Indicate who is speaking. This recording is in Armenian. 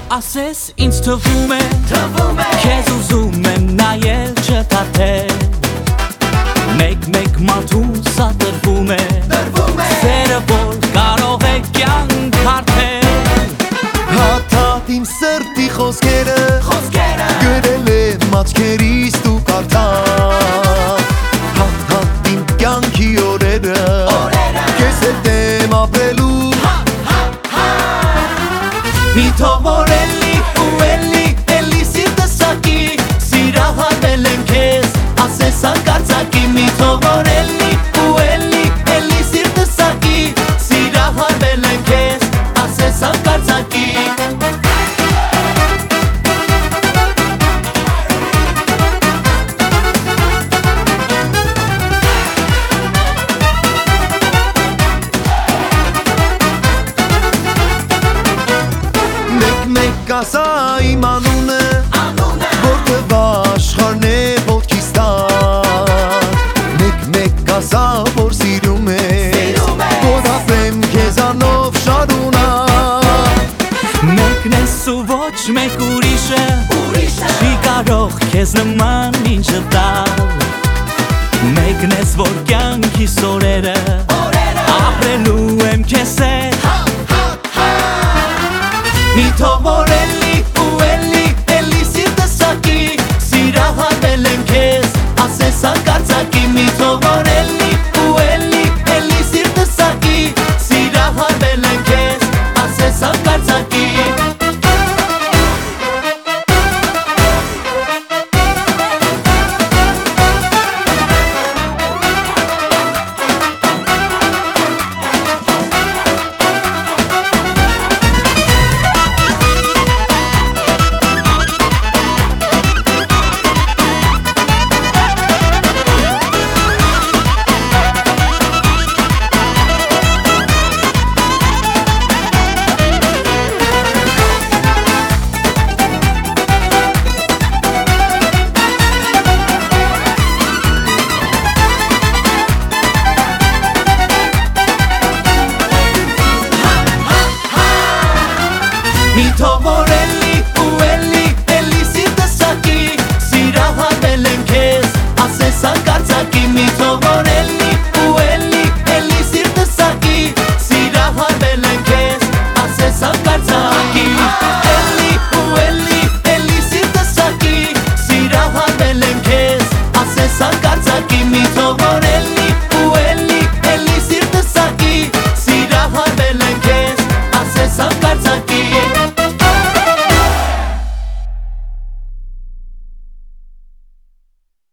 Speaker 1: Ասես ինձ թվում է Քեզ ուզում եմ նայել չթաթել Մեկ մարդու սա տրվում է Սերը որ կարող է կյանք հարթել
Speaker 2: Հաթաթ իմ սրտի խոսքերը Գրել եմ աչքերիս դու կարդալ Հաթաթ իմ կյանքի օրերը Քեզ հետ եմ ապրելու
Speaker 1: Մի թող որ էլի սիրտս սակի Սիրահարվել եմ քեզ, ասես անկարծակի Մի թող որ էլի սիրտս սակի Սիրահարվել եմ քեզ, ասես անկարծակի
Speaker 2: Մեկ ասա իմ անունը Որտև աշխարհն է ոտքիս տակ Մեկ ասա որ սիրում ես Որ ապրեմ քեզանով շարունակ
Speaker 1: Մեկն ես ու ոչ մեկ ուրիշը Չի կարող քեզ նման ինչը տալ Մեկն ես որ կյանքիս օրերը Ապրելու եմ քեզ հետ Մի թող որ էլի սիրտս սակի Սիրահարվել եմ քեզ, ասես անկարծակի Մի թող որ էլի սիրտս սակի Սիրահարվել եմ քեզ, ասես անկարծակի Մի թող որ էլի սիրտս սակի Սիրահարվել եմ քեզ, ասես անկարծակի Մի թող որ էլի սիրտս սակի Սիրահարվել եմ քեզ, ասես անկարծակի Էլի